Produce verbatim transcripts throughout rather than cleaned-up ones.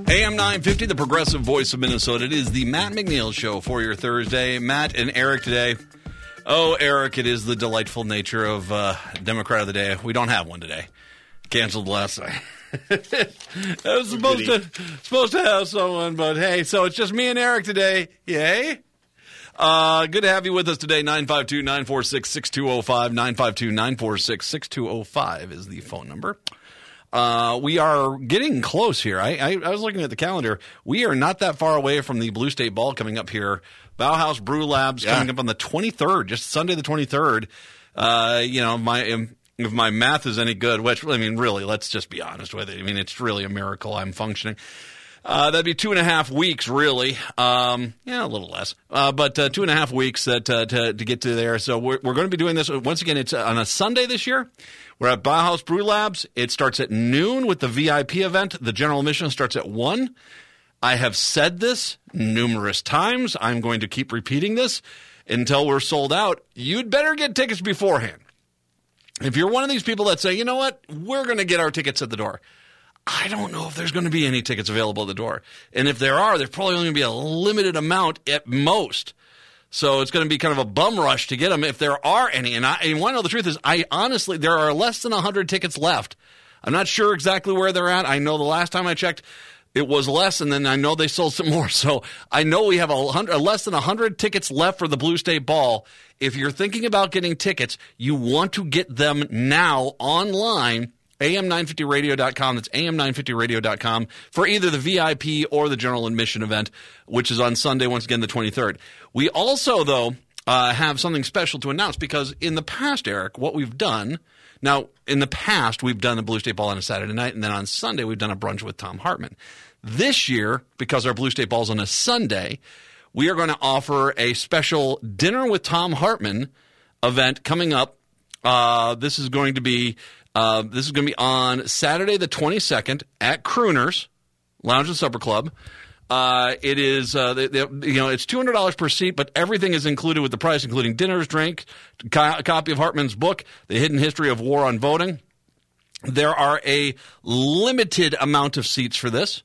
A M nine fifty, the progressive voice of Minnesota. It is the Matt McNeil Show for your Thursday. Matt and Eric today. Oh, Eric, it is the delightful nature of uh, Democrat of the Day. We don't have one today. Canceled last night. I was supposed to, supposed to have someone, but hey, so it's just me and Eric today. Yay. Uh, good to have you with us today. nine five two, nine four six, six two zero five. nine five two, nine four six, six two zero five is the phone number. Uh, we are getting close here. I, I, I was looking at the calendar. We are not that far away from the Blue State Ball coming up here. Bauhaus Brew Labs yeah. coming up on the twenty-third, just Sunday the twenty-third. Uh, you know, my if my math is any good, which, I mean, really, let's just be honest with it. I mean, it's really a miracle I'm functioning. Uh, that'd be two and a half weeks, really. Um, yeah, a little less. Uh, but uh, two and a half weeks uh, to, to, to get to there. So we're, we're going to be doing this. Once again, it's on a Sunday this year. We're at Bauhaus Brew Labs. It starts at noon with the V I P event. The general admission starts at one. I have said this numerous times. I'm going to keep repeating this until we're sold out. You'd better get tickets beforehand. If you're one of these people that say, you know what, we're going to get our tickets at the door. I don't know if there's going to be any tickets available at the door. And if there are, there's probably only going to be a limited amount at most. So it's going to be kind of a bum rush to get them if there are any. And I and you want to know the truth is, I honestly, there are less than one hundred tickets left. I'm not sure exactly where they're at. I know the last time I checked, it was less, and then I know they sold some more. So I know we have a hundred, less than one hundred tickets left for the Blue State Ball. If you're thinking about getting tickets, you want to get them now online. A M nine fifty radio dot com. That's A M nine fifty radio dot com for either the V I P or the general admission event, which is on Sunday, once again, the twenty-third. We also, though, uh, have something special to announce because in the past, Eric, what we've done – now, in the past, we've done the Blue State Ball on a Saturday night, and then on Sunday, we've done a brunch with Tom Hartman. This year, because our Blue State Ball is on a Sunday, we are going to offer a special Dinner with Tom Hartman event coming up. Uh, this is going to be – Uh, this is going to be on Saturday the twenty-second at Crooners Lounge and Supper Club. Uh, it is, uh, they, they, you know, it's two hundred dollars per seat, but everything is included with the price, including dinners, drink, co- a copy of Hartman's book, The Hidden History of War on Voting. There are a limited amount of seats for this.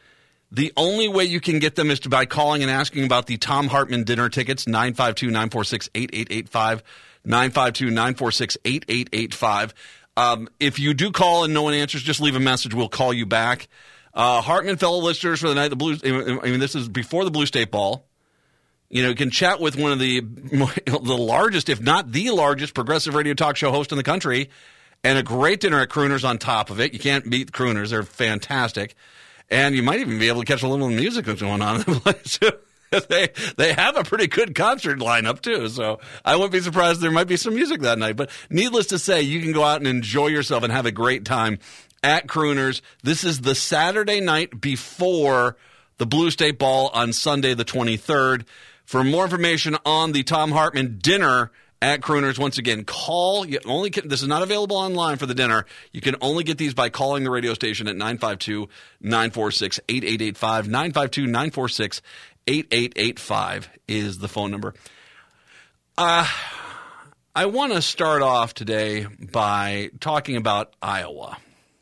The only way you can get them is to by calling and asking about the Tom Hartman dinner tickets, nine five two, nine four six, eight eight eight five, nine five two, nine four six, eight eight eight five. Um, if you do call and no one answers, just leave a message. We'll call you back. Uh, Hartman fellow listeners for the night, the Blue, I mean, this is before the Blue State Ball. You know, you can chat with one of the, the largest, if not the largest, progressive radio talk show host in the country, and a great dinner at Crooners on top of it. You can't beat Crooners. They're fantastic. And you might even be able to catch a little music that's going on in the place, too. They they have a pretty good concert lineup, too, so I wouldn't be surprised there might be some music that night. But needless to say, you can go out and enjoy yourself and have a great time at Crooners. This is the Saturday night before the Blue State Ball on Sunday the twenty-third. For more information on the Tom Hartman dinner at Crooners, once again, call. You only can, this is not available online for the dinner. You can only get these by calling the radio station at nine five two, nine four six, eight eight eight five, nine five two, nine four six, eight eight eight five is the phone number. Uh, I want to start off today by talking about Iowa.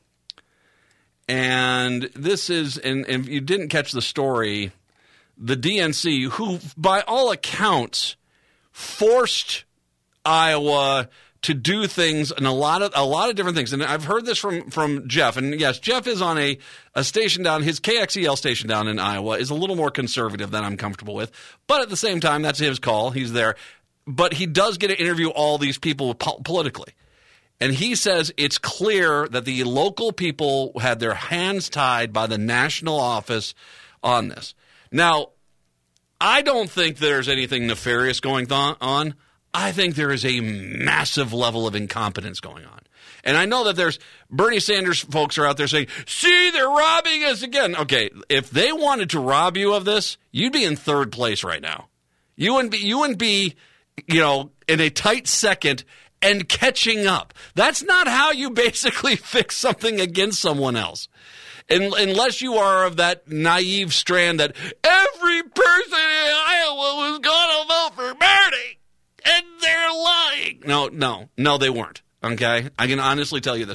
And this is, and, and if you didn't catch the story, the D N C, who by all accounts forced Iowa to do things and a lot of a lot of different things. And I've heard this from, from Jeff. And yes, Jeff is on a, a station down, his K X E L station down in Iowa is a little more conservative than I'm comfortable with. But at the same time, that's his call. He's there. But he does get to interview all these people po- politically. And he says it's clear that the local people had their hands tied by the national office on this. Now, I don't think there's anything nefarious going th- on. I think there is a massive level of incompetence going on. And I know that there's Bernie Sanders folks are out there saying, see, they're robbing us again. Okay, if they wanted to rob you of this, you'd be in third place right now. You wouldn't be, you wouldn't be, you know, in a tight second and catching up. That's not how you basically fix something against someone else. And, unless you are of that naive strand that every person in Iowa was going to vote for Bernie. And they're lying. No, no, no, they weren't. Okay? I can honestly tell you this.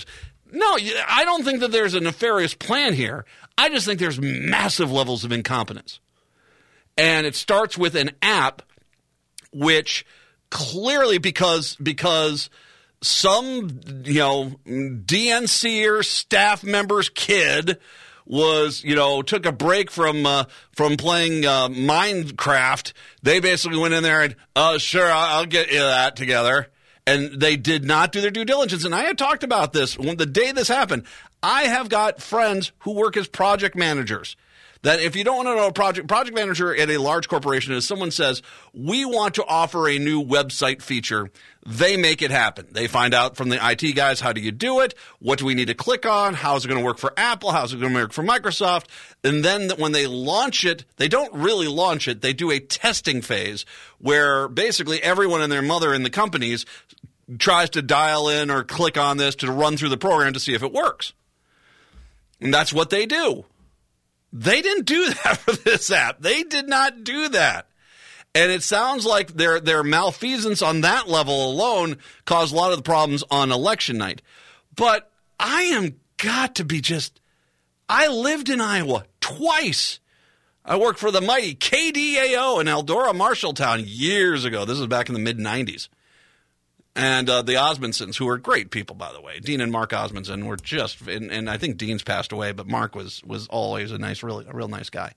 No, I don't think that there's a nefarious plan here. I just think there's massive levels of incompetence. And it starts with an app which clearly because because some, you know, D N C er staff member's kid was, you know, took a break from uh, from playing uh, Minecraft. They basically went in there and, oh, sure, I'll, I'll get you that together. And they did not do their due diligence. And I had talked about this when the day this happened. I have got friends who work as project managers. That if you don't want to know a project, project manager at a large corporation is someone says, we want to offer a new website feature. They make it happen. They find out from the I T guys, how do you do it? What do we need to click on? How's it going to work for Apple? How's it going to work for Microsoft? And then when they launch it, they don't really launch it. They do a testing phase where basically everyone and their mother in the companies tries to dial in or click on this to run through the program to see if it works. And that's what they do. They didn't do that for this app. They did not do that. And it sounds like their their malfeasance on that level alone caused a lot of the problems on election night. But I am got to be just – I lived in Iowa twice. I worked for the mighty K D A O in Eldora, Marshalltown years ago. This was back in the mid nineties. And uh, the Osmondsons, who are great people, by the way. Dean and Mark Osmondson were just, and, and I think Dean's passed away, but Mark was was always a nice, really, a real nice guy.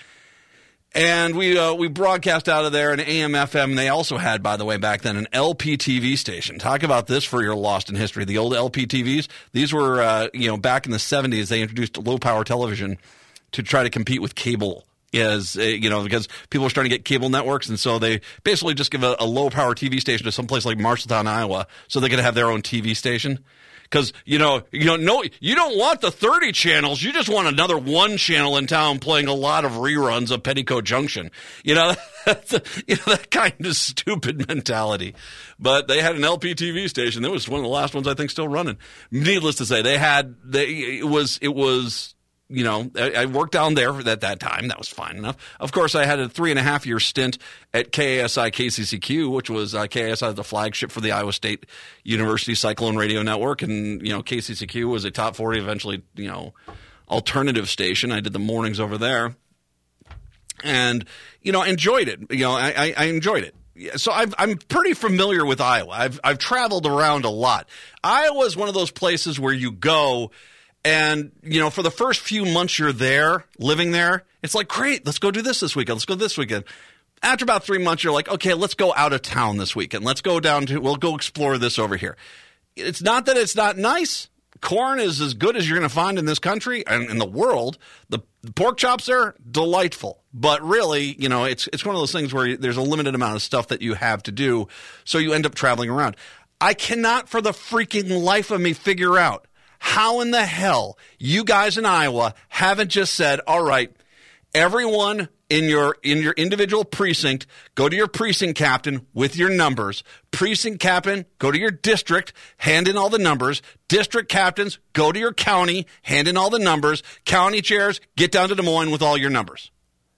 And we uh, we broadcast out of there an A M F M. They also had, by the way, back then an L P T V station. Talk about this for your lost in history. The old L P T Vs. These were, uh, you know, back in the seventies. They introduced low power television to try to compete with cable. Is, you know, because people are starting to get cable networks, and so they basically just give a, a low-power T V station to someplace like Marshalltown, Iowa, so they could have their own T V station. Because, you know, you know, no, you don't want the thirty channels. You just want another one channel in town playing a lot of reruns of Petticoat Junction. You know, that's a, you know, that kind of stupid mentality. But they had an L P T V station. That was one of the last ones I think still running. Needless to say, they had they it was it was. You know, I, I worked down there at that time. That was fine enough. Of course, I had a three and a half year stint at K A S I K C C Q, which was uh, K A S I, the flagship for the Iowa State University Cyclone Radio Network. And, you know, K C C Q was a top forty, eventually, you know, alternative station. I did the mornings over there and, you know, enjoyed it. You know, I, I, I enjoyed it. So I've, I'm pretty familiar with Iowa. I've, I've traveled around a lot. Iowa is one of those places where you go and, you know, for the first few months you're there, living there, it's like, great, let's go do this this weekend. Let's go this weekend. After about three months, you're like, okay, let's go out of town this weekend. Let's go down to, we'll go explore this over here. It's not that it's not nice. Corn is as good as you're going to find in this country and in the world. The pork chops are delightful. But really, you know, it's it's one of those things where there's a limited amount of stuff that you have to do, so you end up traveling around. I cannot for the freaking life of me figure out how in the hell you guys in Iowa haven't just said, all right, everyone in your in your individual precinct, go to your precinct captain with your numbers. Precinct captain, go to your district, hand in all the numbers. District captains, go to your county, hand in all the numbers. County chairs, get down to Des Moines with all your numbers.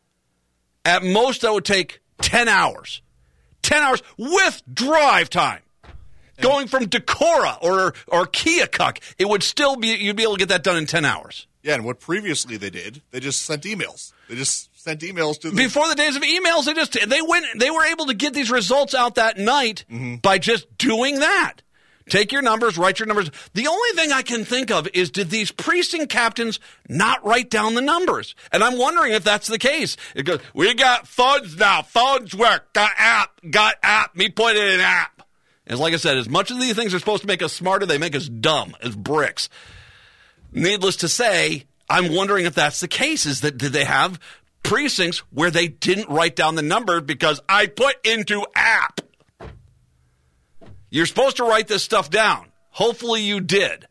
At most, that would take ten hours. ten hours with drive time. Going from Decorah or or Keokuk, it would still be, you'd be able to get that done in ten hours. Yeah, and what previously they did, they just sent emails. They just sent emails to the... Before the days of emails, they just they went they were able to get these results out that night mm-hmm. by just doing that. Take your numbers, write your numbers. The only thing I can think of is, did these precinct captains not write down the numbers? And I'm wondering if that's the case. It goes, we got phones now. Phones work. Got app. Got app. Me put it in app. And like I said, as much as these things are supposed to make us smarter, they make us dumb as bricks. Needless to say, I'm wondering if that's the case. Is that, did they have precincts where they didn't write down the number because I put into app? You're supposed to write this stuff down. Hopefully you did.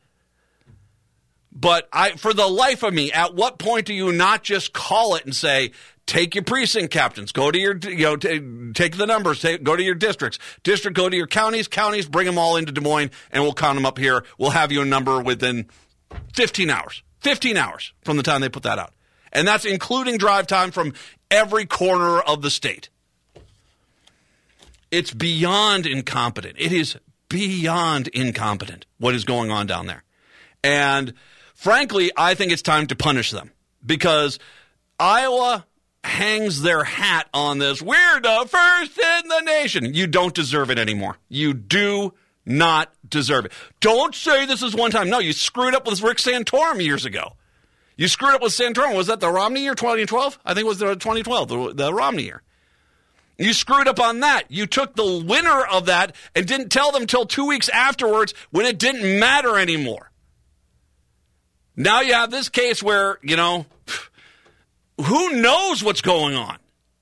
But I, for the life of me, at what point do you not just call it and say, take your precinct captains, go to your, you know, t- take the numbers, take, go to your districts. District, go to your counties. Counties, bring them all into Des Moines, and we'll count them up here. We'll have you a number within fifteen hours. fifteen hours from the time they put that out. And that's including drive time from every corner of the state. It's beyond incompetent. It is beyond incompetent what is going on down there. And frankly, I think it's time to punish them because Iowa hangs their hat on this. We're the first in the nation. You don't deserve it anymore. You do not deserve it. Don't say this is one time. No, you screwed up with Rick Santorum years ago. You screwed up with Santorum. Was that the Romney year, twenty twelve? I think it was the twenty twelve, the, the Romney year. You screwed up on that. You took the winner of that and didn't tell them till two weeks afterwards when it didn't matter anymore. Now you have this case where, you know, who knows what's going on?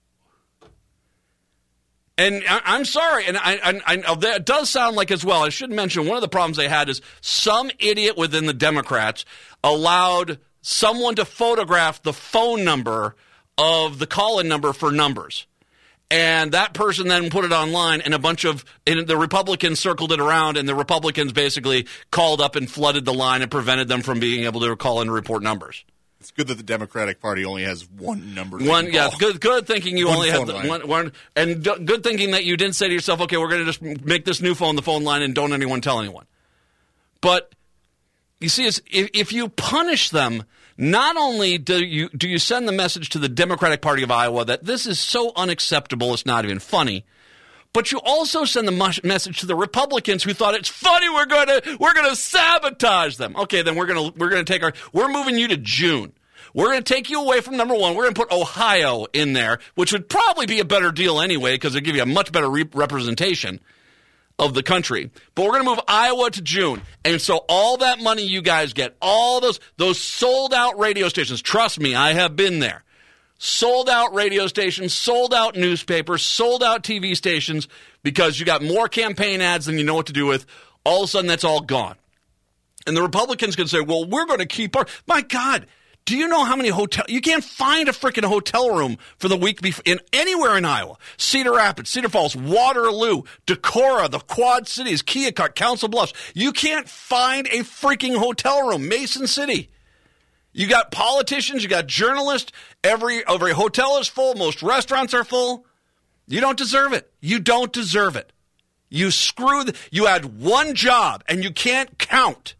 And I, I'm sorry, and I, I, I, that does sound like as well, I should mention, one of the problems they had is some idiot within the Democrats allowed someone to photograph the phone number of the call-in number for numbers. And that person then put it online, and a bunch of and the Republicans circled it around, and the Republicans basically called up and flooded the line and prevented them from being able to call in and report numbers. It's good that the Democratic Party only has one number. One, yeah, good, good thinking you one only have the, line. one, one, and d- good thinking that you didn't say to yourself, okay, we're going to just make this new phone the phone line, and don't anyone tell anyone. But you see, if, if you punish them, not only do you do you send the message to the Democratic Party of Iowa that this is so unacceptable, it's not even funny, but you also send the mus- message to the Republicans who thought it's funny. We're going to we're going to sabotage them. Okay, then we're going to we're going to take our we're moving you to June. We're going to take you away from number one. We're going to put Ohio in there, which would probably be a better deal anyway because it'd give you a much better re- representation of the country. But we're going to move Iowa to June. And so all that money you guys get, all those those sold-out radio stations, trust me, I have been there. Sold-out radio stations, sold-out newspapers, sold-out T V stations because you got more campaign ads than you know what to do with. All of a sudden, that's all gone. And the Republicans can say, well, we're going to keep our... My God, do you know how many hotel? You can't find a freaking hotel room for the week before in anywhere in Iowa. Cedar Rapids, Cedar Falls, Waterloo, Decorah, the Quad Cities, Keokuk, Council Bluffs. You can't find a freaking hotel room. Mason City. You got politicians, you got journalists. Every every hotel is full. Most restaurants are full. You don't deserve it. You don't deserve it. You screw. The, you had one job and you can't count.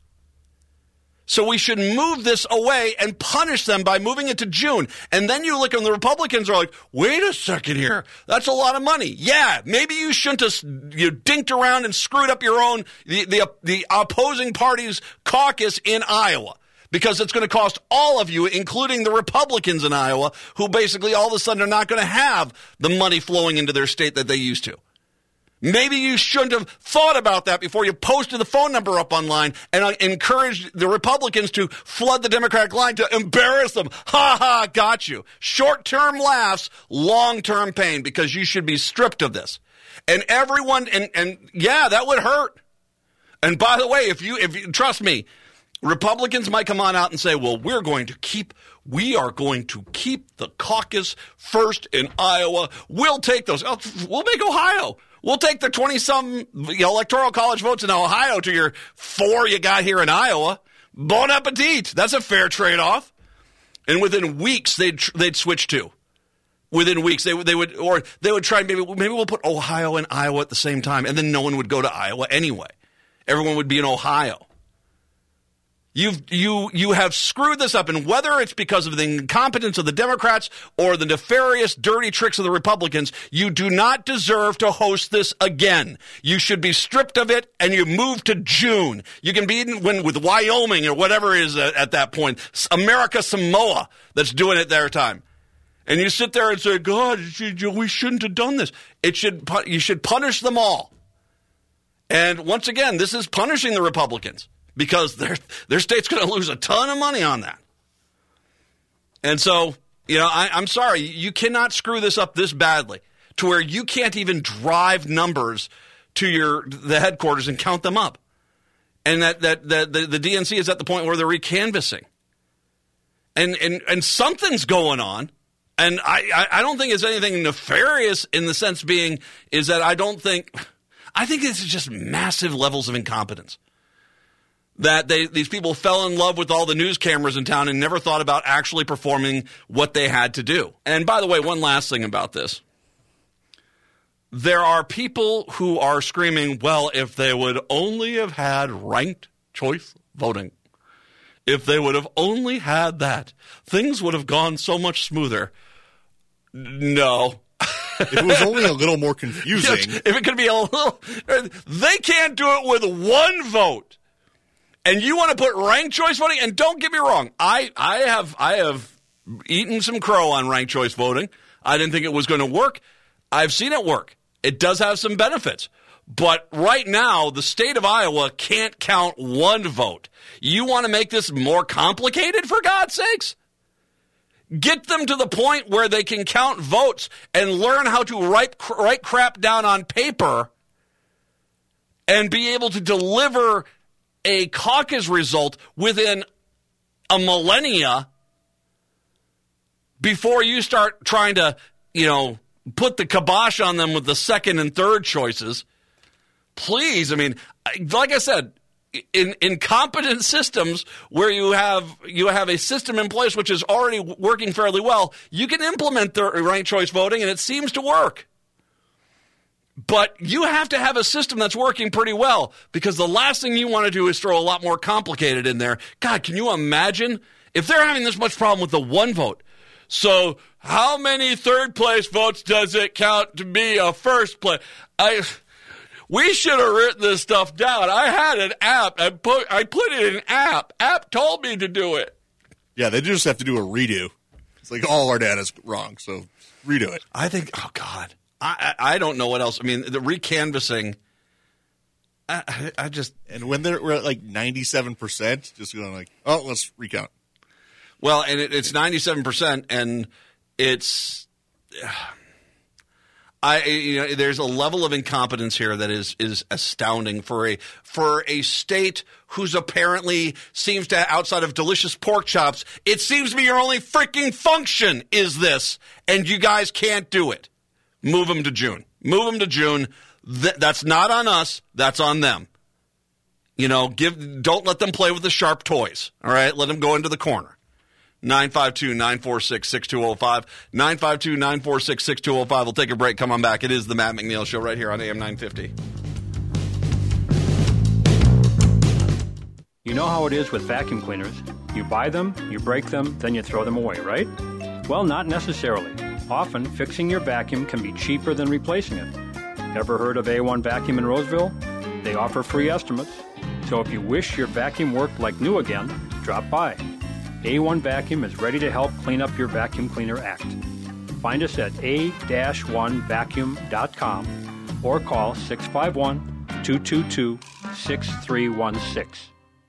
So we should move this away and punish them by moving it to June. And then you look and the Republicans are like, wait a second here. That's a lot of money. Yeah, maybe you shouldn't have you dinked around and screwed up your own, the, the, the opposing party's caucus in Iowa. Because it's going to cost all of you, including the Republicans in Iowa, who basically all of a sudden are not going to have the money flowing into their state that they used to. Maybe you shouldn't have thought about that before you posted the phone number up online and encouraged the Republicans to flood the Democratic line to embarrass them. Ha ha, got you. Short-term laughs, long-term pain, because you should be stripped of this. And everyone, and, and yeah, that would hurt. And by the way, if you, if you, trust me, Republicans might come on out and say, well, we're going to keep, we are going to keep the caucus first in Iowa. We'll take those. We'll make Ohio. We'll take the twenty-some electoral college votes in Ohio to your four you got here in Iowa. Bon appetit. That's a fair trade-off. And within weeks, they'd they'd switch to. Within weeks, they would they would or they would try maybe maybe we'll put Ohio and Iowa at the same time, and then no one would go to Iowa anyway. Everyone would be in Ohio. You've, you you have screwed this up, and whether it's because of the incompetence of the Democrats or the nefarious, dirty tricks of the Republicans, you do not deserve to host this again. You should be stripped of it, and you move to June. You can be in when, with Wyoming or whatever it is at, at that point, America Samoa that's doing it their time. And you sit there and say, God, we shouldn't have done this. It should you should punish them all. And once again, this is punishing the Republicans. Because their their state's going to lose a ton of money on that. And so, you know, I, I'm sorry. You cannot screw this up this badly to where you can't even drive numbers to your the headquarters and count them up. And that, that, that the, the D N C is at the point where they're recanvassing. And, and, and something's going on. And I, I, I don't think it's anything nefarious in the sense being is that I don't think – I think it's just massive levels of incompetence. That they these people fell in love with all the news cameras in town and never thought about actually performing what they had to do. And by the way, one last thing about this. There are people who are screaming, well, if they would only have had ranked choice voting, If they would have only had that, things would have gone so much smoother. No. If it was only a little more confusing. If it could be a little, they can't do it with one vote. And you want to put ranked choice voting? And don't get me wrong, I, I have I have eaten some crow on ranked choice voting. I didn't think it was going to work. I've seen it work. It does have some benefits. But right now, the state of Iowa can't count one vote. You want to make this more complicated, for God's sakes? Get them to the point where they can count votes and learn how to write, write crap down on paper and be able to deliver a caucus result within a millennia before you start trying to, you know, put the kibosh on them with the second and third choices. Please, I mean, like I said, in incompetent systems where you have you have a system in place which is already working fairly well, you can implement the ranked choice voting, and it seems to work. But you have to have a system that's working pretty well, because the last thing you want to do is throw a lot more complicated in there. God, can you imagine if they're having this much problem with the one vote? So how many third place votes does it count to be a first place? I... We should have written this stuff down. I had an app. I put I put it in an app. App told me to do it. Yeah, they just have to do a redo. It's like all our data's wrong, so redo it. I think, oh, God. I, I, I don't know what else. I mean, the recanvassing, I, I, I just. And when they're we're at like ninety-seven percent, just going like, oh, let's recount. Well, and it, it's ninety-seven percent, and it's. Uh, I, you know, there's a level of incompetence here that is is astounding for a for a state whose apparently seems to, outside of delicious pork chops, it seems to be your only freaking function is this, and you guys can't do it. Move them to June. Move them to June. Th- that's not on us. That's on them. You know, give don't let them play with the sharp toys. All right, let them go into the corner. nine five two, nine four six, six two zero five. nine five two, nine four six, six two zero five. We'll take a break. Come on back. It is the Matt McNeil Show right here on A M nine fifty. You know how it is with vacuum cleaners. You buy them, you break them, then you throw them away, right? Well, not necessarily. Often, fixing your vacuum can be cheaper than replacing it. Ever heard of A one Vacuum in Roseville? They offer free estimates. So if you wish your vacuum worked like new again, drop by. A one Vacuum is ready to help clean up your vacuum cleaner act. Find us at a one vacuum dot com or call six five one, two two two, six three one six.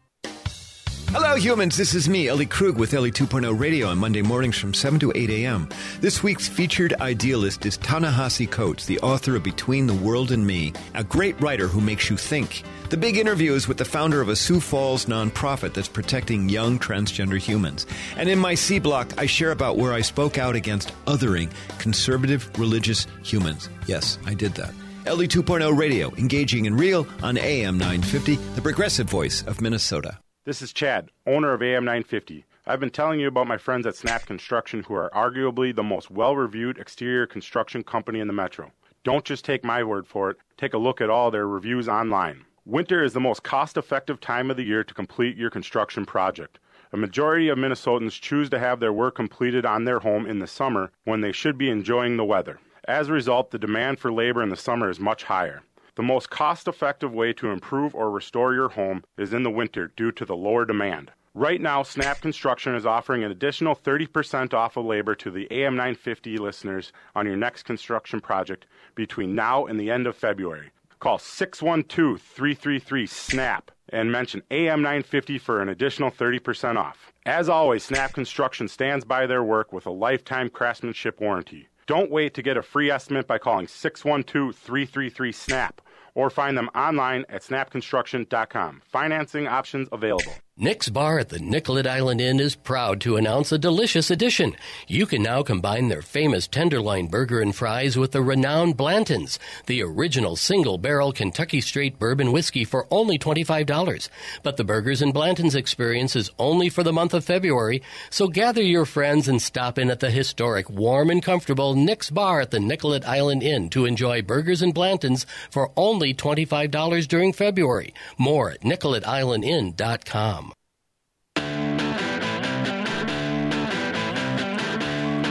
Hello, humans. This is me, Ellie Krug, with Ellie two point oh Radio on Monday mornings from seven to eight a.m. This week's featured idealist is Ta-Nehisi Coates, the author of Between the World and Me, a great writer who makes you think. The big interview is with the founder of a Sioux Falls nonprofit that's protecting young transgender humans. And in my C block, I share about where I spoke out against othering conservative religious humans. Yes, I did that. Ellie two point oh Radio, engaging and real on A M nine fifty, the progressive voice of Minnesota. This is Chad, owner of A M nine fifty. I've been telling you about my friends at Snap Construction, who are arguably the most well-reviewed exterior construction company in the metro. Don't just take my word for it. Take a look at all their reviews online. Winter is the most cost-effective time of the year to complete your construction project. A majority of Minnesotans choose to have their work completed on their home in the summer when they should be enjoying the weather. As a result, the demand for labor in the summer is much higher. The most cost-effective way to improve or restore your home is in the winter due to the lower demand. Right now, Snap Construction is offering an additional thirty percent off of labor to the A M nine fifty listeners on your next construction project between now and the end of February. Call six one two, three three three, SNAP and mention A M nine fifty for an additional thirty percent off. As always, Snap Construction stands by their work with a lifetime craftsmanship warranty. Don't wait to get a free estimate by calling six one two, three three three, SNAP or find them online at snap construction dot com. Financing options available. Nick's Bar at the Nicollet Island Inn is proud to announce a delicious addition. You can now combine their famous tenderloin burger and fries with the renowned Blanton's, the original single-barrel Kentucky Straight bourbon whiskey for only twenty-five dollars. But the Burgers and Blanton's experience is only for the month of February, so gather your friends and stop in at the historic, warm and comfortable Nick's Bar at the Nicollet Island Inn to enjoy Burgers and Blanton's for only twenty-five dollars during February. More at nicollet island inn dot com.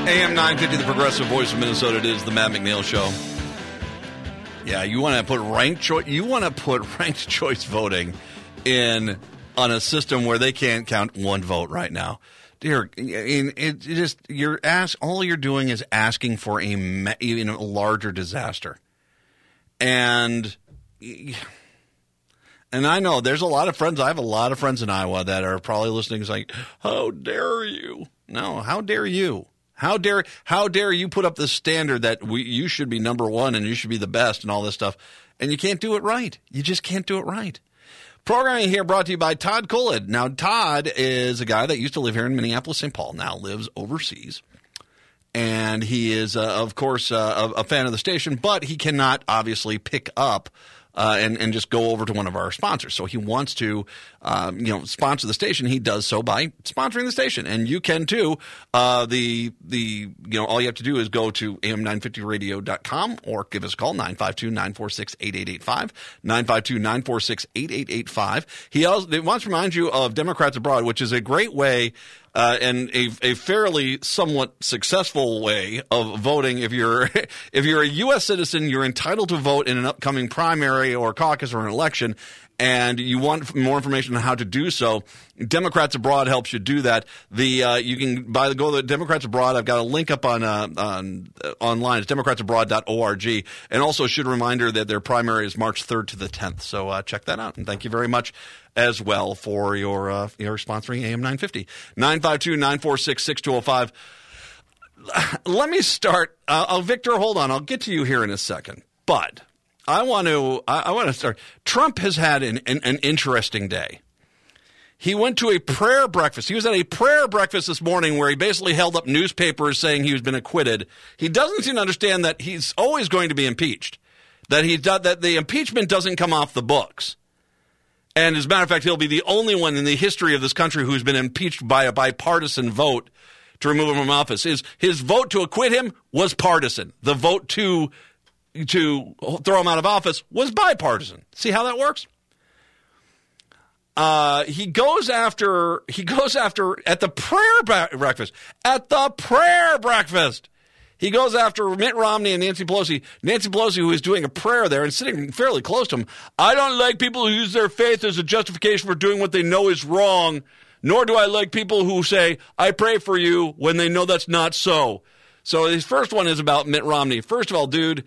A M nine fifty, the progressive voice of Minnesota. It is the Matt McNeil Show. Yeah, you want to put ranked choice. You want to put ranked choice voting in on a system where they can't count one vote right now. Dear, it, it just you're ask. All you're doing is asking for a even a larger disaster, and and I know there's a lot of friends. I have a lot of friends in Iowa that are probably listening. It's like, how dare you? No, how dare you? How dare how dare you put up this standard that we, you should be number one and you should be the best and all this stuff, and you can't do it right. You just can't do it right. Programming here brought to you by Todd Kullad. Now, Todd is a guy that used to live here in Minneapolis, Saint Paul, now lives overseas. And he is, uh, of course, uh, a, a fan of the station, but he cannot obviously pick up Uh, and, and just go over to one of our sponsors. So he wants to, um, you know, sponsor the station. He does so by sponsoring the station, and you can too. Uh, the the you know all you have to do is go to A M nine fifty radio dot com or give us a call nine five two, nine four six, eight eight eight five nine five two, nine four six, eight eight eight five. He also he wants to remind you of Democrats Abroad, which is a great way. Uh, and a, a fairly somewhat successful way of voting. If you're if you're a U S citizen, you're entitled to vote in an upcoming primary or caucus or an election, and you want more information on how to do so. Democrats Abroad helps you do that. The uh, you can buy the go to Democrats Abroad. I've got a link up on uh, on uh, online. It's democrats abroad dot org, and also should a reminder that their primary is March third to the tenth. So uh, check that out. And thank you very much as well for your uh, your sponsoring A M nine fifty. nine five two, nine four six, six two zero five. Let me start. Uh, oh, Victor, hold on. I'll get to you here in a second. But I want to I, I want to start. Trump has had an, an, an interesting day. He went to a prayer breakfast. He was at a prayer breakfast this morning where he basically held up newspapers saying he's been acquitted. He doesn't seem to understand that he's always going to be impeached, that he that the impeachment doesn't come off the books. And as a matter of fact, he'll be the only one in the history of this country who's been impeached by a bipartisan vote to remove him from office. His his vote to acquit him was partisan. The vote to to throw him out of office was bipartisan. See how that works? Uh, he goes after he goes after at the prayer breakfast at the prayer breakfast. He goes after Mitt Romney and Nancy Pelosi. Nancy Pelosi, who is doing a prayer there and sitting fairly close to him. I don't like people who use their faith as a justification for doing what they know is wrong, nor do I like people who say, I pray for you, when they know that's not so. So his first one is about Mitt Romney. First of all, dude,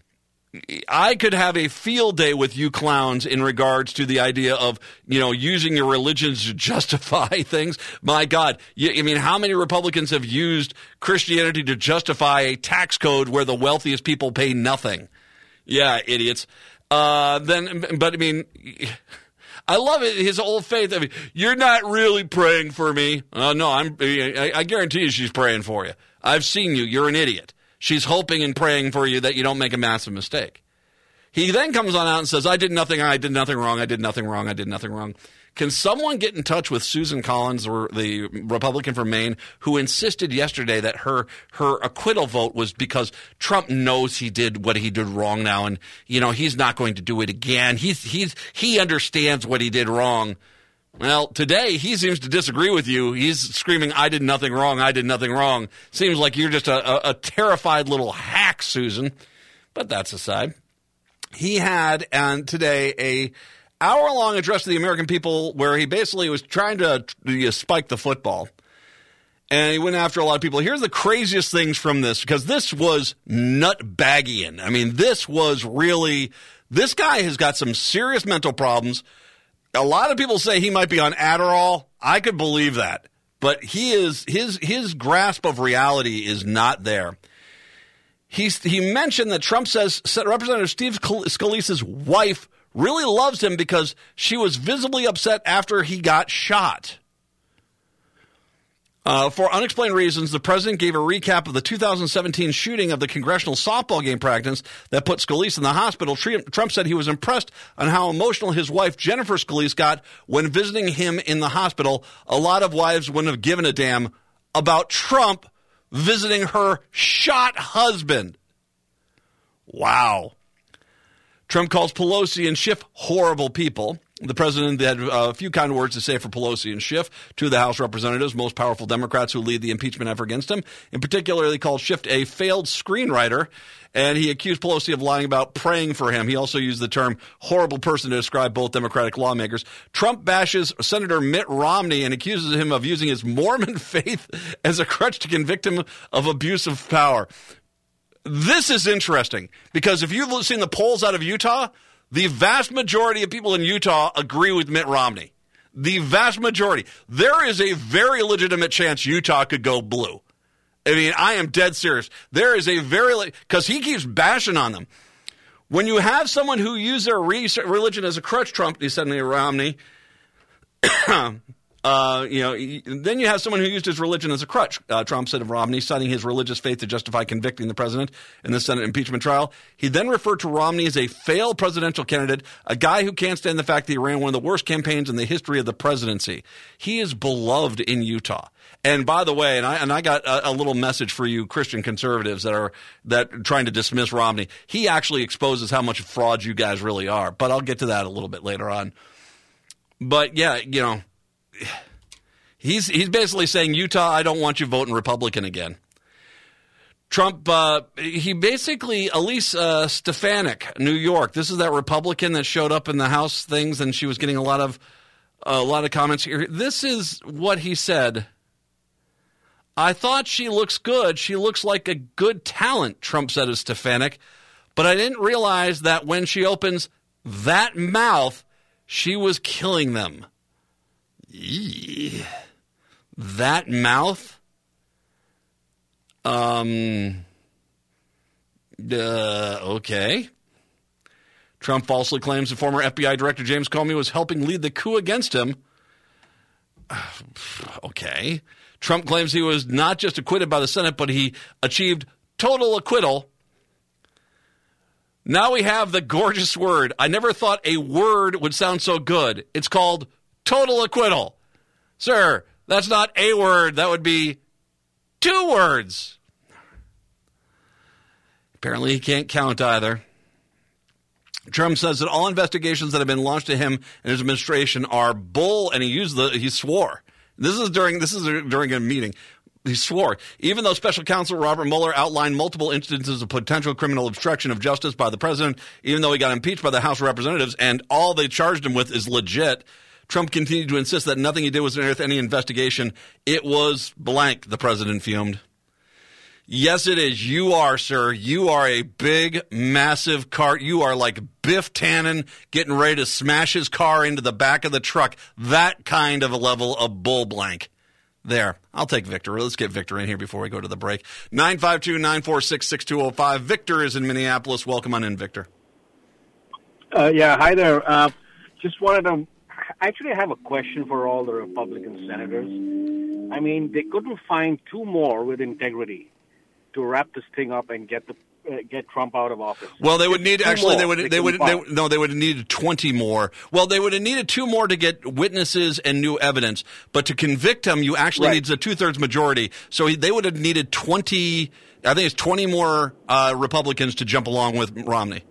I could have a field day with you clowns in regards to the idea of, you know, using your religions to justify things. My God, you, I mean, how many Republicans have used Christianity to justify a tax code where the wealthiest people pay nothing? Yeah, idiots. Uh, then, but I mean, I love it. His old faith. I mean, you're not really praying for me. Uh, no, I'm. I, I guarantee you, she's praying for you. I've seen you. You're an idiot. She's hoping and praying for you that you don't make a massive mistake. He then comes on out and says, I did nothing, I did nothing wrong, I did nothing wrong, I did nothing wrong. Can someone get in touch with Susan Collins, or the Republican from Maine, who insisted yesterday that her her acquittal vote was because Trump knows he did what he did wrong now, and, you know, he's not going to do it again. He's he's he understands what he did wrong. Well, today he seems to disagree with you. He's screaming, I did nothing wrong, I did nothing wrong. Seems like you're just a, a, a terrified little hack, Susan. But that's aside. He had and today a hour-long address to the American people where he basically was trying to uh, spike the football. And he went after a lot of people. Here's the craziest things from this, because this was nutbaggian. I mean, this was really – this guy has got some serious mental problems. A lot of people say he might be on Adderall. I could believe that. But he is his his grasp of reality is not there. He's, he mentioned that Trump says Representative Steve Scalise's wife really loves him because she was visibly upset after he got shot. Uh, for unexplained reasons, the president gave a recap of the two thousand seventeen shooting of the congressional softball game practice that put Scalise in the hospital. Trump said he was impressed on how emotional his wife, Jennifer Scalise, got when visiting him in the hospital. A lot of wives wouldn't have given a damn about Trump visiting her shot husband. Wow. Trump calls Pelosi and Schiff horrible people. The president had a few kind words to say for Pelosi and Schiff, two of the House representatives, most powerful Democrats who lead the impeachment effort against him. In particular, he called Schiff a failed screenwriter, and he accused Pelosi of lying about praying for him. He also used the term horrible person to describe both Democratic lawmakers. Trump bashes Senator Mitt Romney and accuses him of using his Mormon faith as a crutch to convict him of abuse of power. This is interesting because if you've seen the polls out of Utah, the vast majority of people in Utah agree with Mitt Romney. The vast majority. There is a very legitimate chance Utah could go blue. I mean, I am dead serious. There is a very, because he keeps bashing on them. When you have someone who used their re- religion as a crutch, Trump, he said to Romney, Uh, you know, then you have someone who used his religion as a crutch. Uh, Trump said of Romney, citing his religious faith to justify convicting the president in the Senate impeachment trial. He then referred to Romney as a failed presidential candidate, a guy who can't stand the fact that he ran one of the worst campaigns in the history of the presidency. He is beloved in Utah. And by the way, and I and I got a, a little message for you Christian conservatives that are that are trying to dismiss Romney. He actually exposes how much fraud you guys really are. But I'll get to that a little bit later on. But yeah, you know. He's he's basically saying, Utah, I don't want you voting Republican again. Trump, uh, he basically, Elise uh, Stefanik, New York. This is that Republican that showed up in the House things, and she was getting a lot of a lot of comments here. This is what he said. I thought she looks good. She looks like a good talent, Trump said of Stefanik. But I didn't realize that when she opens that mouth, she was killing them. Eee. That mouth? Um, uh, okay. Trump falsely claims the former F B I Director James Comey was helping lead the coup against him. Okay. Trump claims he was not just acquitted by the Senate, but he achieved total acquittal. Now we have the gorgeous word. I never thought a word would sound so good. It's called total acquittal. Sir, that's not a word. That would be two words. Apparently he can't count either. Trump says that all investigations that have been launched to him and his administration are bull, and he used the he swore. This is during this is during a meeting. He swore, even though Special Counsel Robert Mueller outlined multiple instances of potential criminal obstruction of justice by the president, even though he got impeached by the House of Representatives, and all they charged him with is legit. Trump continued to insist that nothing he did was unearth any investigation. It was blank, the president fumed. Yes, it is. You are, sir. You are a big, massive car. You are like Biff Tannen getting ready to smash his car into the back of the truck. That kind of a level of bull blank. There. I'll take Victor. Let's get Victor in here before we go to the break. nine five two, nine four six, six two zero five. Victor is in Minneapolis. Welcome on in, Victor. Uh, yeah, hi there. Uh, just wanted to actually have a question for all the Republican senators. I mean, they couldn't find two more with integrity to wrap this thing up and get the uh, get Trump out of office. Well, they would need two actually they would they they would they, they, no they would have needed twenty more. Well, they would have needed two more to get witnesses and new evidence, but to convict him, you actually right. need a two thirds majority. So they would have needed twenty. I think it's twenty more uh, Republicans to jump along with Romney.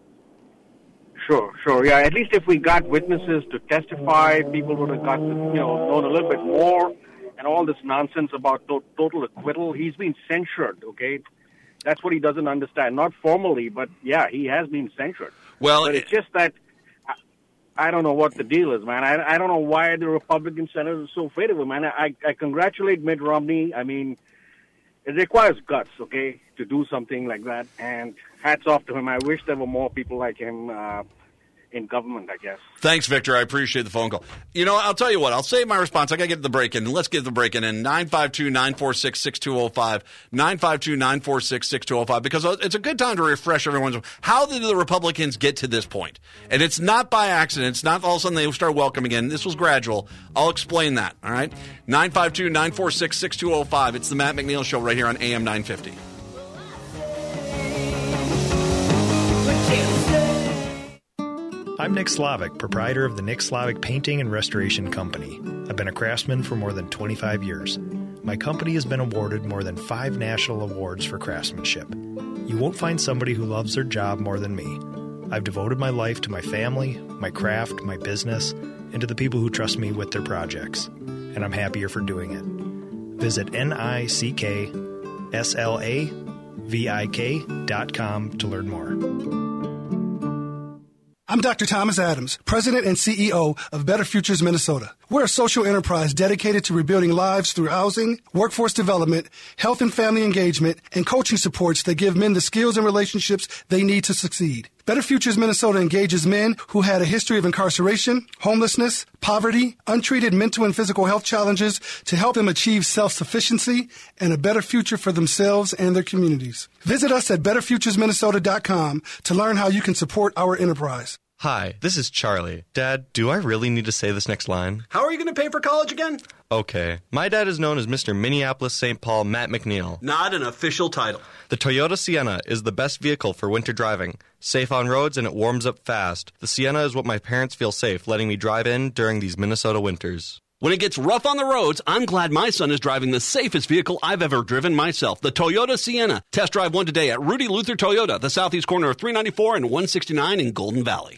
Sure, sure. Yeah, at least if we got witnesses to testify, people would have got to, you know, known a little bit more. And all this nonsense about to- total acquittal, he's been censured, okay? That's what he doesn't understand. Not formally, but, yeah, he has been censured. Well, but it's just that I, I don't know what the deal is, man. I, I don't know why the Republican senators are so afraid of him, man. I, I congratulate Mitt Romney. I mean, it requires guts, okay, to do something like that. And hats off to him. I wish there were more people like him uh, in government, I guess. Thanks, Victor. I appreciate the phone call. You know, I'll tell you what. I'll save my response. I got to get the break in. Let's get the break in. in nine five two, nine four six, six two zero five. nine five two, nine four six, six two zero five. Because it's a good time to refresh everyone's. How did the Republicans get to this point? And it's not by accident. It's not all of a sudden they start welcoming in. This was gradual. I'll explain that. All right? nine five two, nine four six, six two zero five. It's the Matt McNeil Show right here on A M nine fifty. I'm Nick Slavic, proprietor of the Nick Slavic Painting and Restoration Company. I've been a craftsman for more than twenty-five years. My company has been awarded more than five national awards for craftsmanship. You won't find somebody who loves their job more than me. I've devoted my life to my family, my craft, my business, and to the people who trust me with their projects, and I'm happier for doing it. Visit N I C K S L A V I K dot com to learn more. I'm Doctor Thomas Adams, President and C E O of Better Futures Minnesota. We're a social enterprise dedicated to rebuilding lives through housing, workforce development, health and family engagement, and coaching supports that give men the skills and relationships they need to succeed. Better Futures Minnesota engages men who had a history of incarceration, homelessness, poverty, untreated mental and physical health challenges to help them achieve self-sufficiency and a better future for themselves and their communities. Visit us at better futures minnesota dot com to learn how you can support our enterprise. Hi, this is Charlie. Dad, do I really need to say this next line? How are you going to pay for college again? Okay. My dad is known as Mister Minneapolis Saint Paul Matt McNeil. Not an official title. The Toyota Sienna is the best vehicle for winter driving. Safe on roads and it warms up fast. The Sienna is what my parents feel safe letting me drive in during these Minnesota winters. When it gets rough on the roads, I'm glad my son is driving the safest vehicle I've ever driven myself, the Toyota Sienna. Test drive one today at Rudy Luther Toyota, the southeast corner of three ninety-four and one sixty-nine in Golden Valley.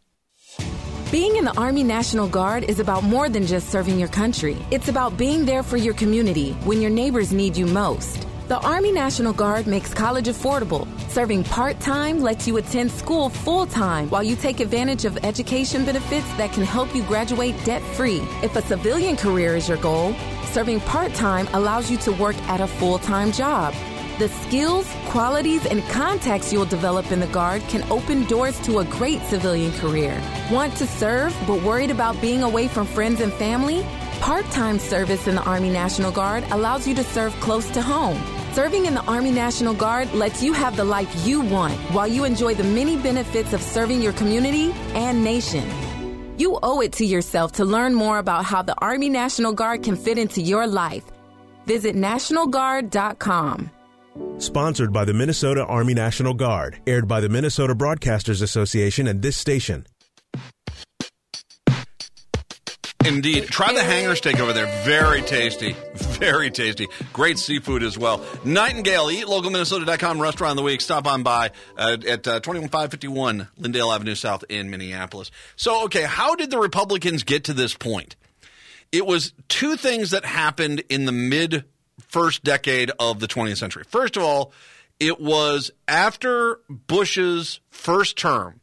Being in the Army National Guard is about more than just serving your country. It's about being there for your community when your neighbors need you most. The Army National Guard makes college affordable. Serving part-time lets you attend school full-time while you take advantage of education benefits that can help you graduate debt-free. If a civilian career is your goal, serving part-time allows you to work at a full-time job. The skills, qualities, and contacts you'll develop in the Guard can open doors to a great civilian career. Want to serve but worried about being away from friends and family? Part-time service in the Army National Guard allows you to serve close to home. Serving in the Army National Guard lets you have the life you want while you enjoy the many benefits of serving your community and nation. You owe it to yourself to learn more about how the Army National Guard can fit into your life. Visit national guard dot com. Sponsored by the Minnesota Army National Guard. Aired by the Minnesota Broadcasters Association and this station. Indeed. Try the hanger steak over there. Very tasty. Very tasty. Great seafood as well. Nightingale, eat local minnesota dot com restaurant of the week. Stop on by uh, at uh, twenty-one five fifty-one Lindale Avenue South in Minneapolis. So, okay, how did the Republicans get to this point? It was two things that happened in the mid first decade of the twentieth century. First of all, it was after Bush's first term,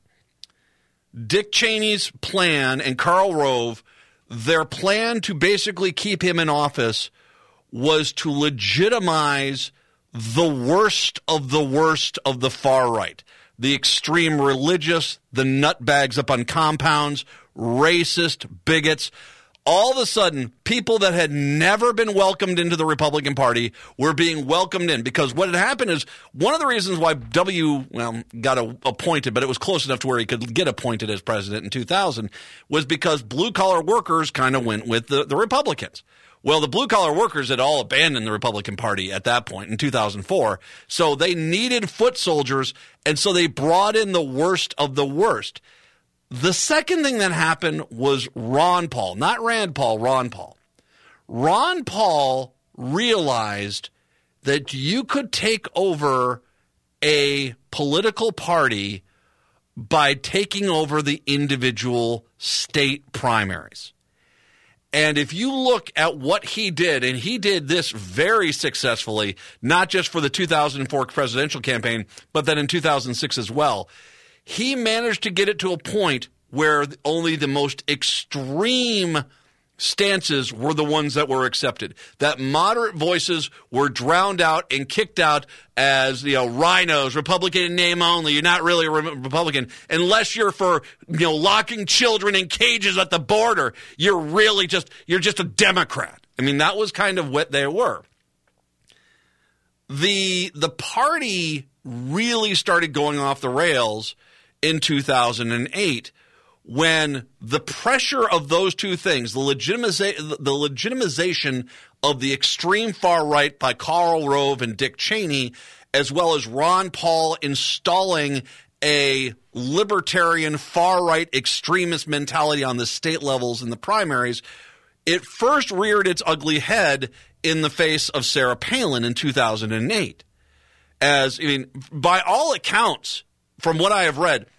Dick Cheney's plan and Karl Rove, their plan to basically keep him in office was to legitimize the worst of the worst of the far right. The extreme religious, the nutbags up on compounds, racist, bigots. All of a sudden, people that had never been welcomed into the Republican Party were being welcomed in, because what had happened is one of the reasons why W, well, got a, appointed, but it was close enough to where he could get appointed as president in two thousand, was because blue-collar workers kind of went with the, the Republicans. Well, the blue-collar workers had all abandoned the Republican Party at that point in two thousand four, so they needed foot soldiers, and so they brought in the worst of the worst. The second thing that happened was Ron Paul, not Rand Paul, Ron Paul. Ron Paul realized that you could take over a political party by taking over the individual state primaries. And if you look at what he did, and he did this very successfully, not just for the two thousand four presidential campaign, but then in two thousand six as well, he managed to get it to a point where only the most extreme stances were the ones that were accepted. That moderate voices were drowned out and kicked out as, you know, rhinos, Republican in name only. You're not really a Republican unless you're for, you know, locking children in cages at the border. You're really just, you're just a Democrat. I mean, that was kind of what they were. The, the party really started going off the rails in two thousand eight, when the pressure of those two things, the, legitimiza- the legitimization of the extreme far right by Karl Rove and Dick Cheney, as well as Ron Paul installing a libertarian far right extremist mentality on the state levels in the primaries, it first reared its ugly head in the face of Sarah Palin in two thousand eight. As, I mean, by all accounts, from what I have read,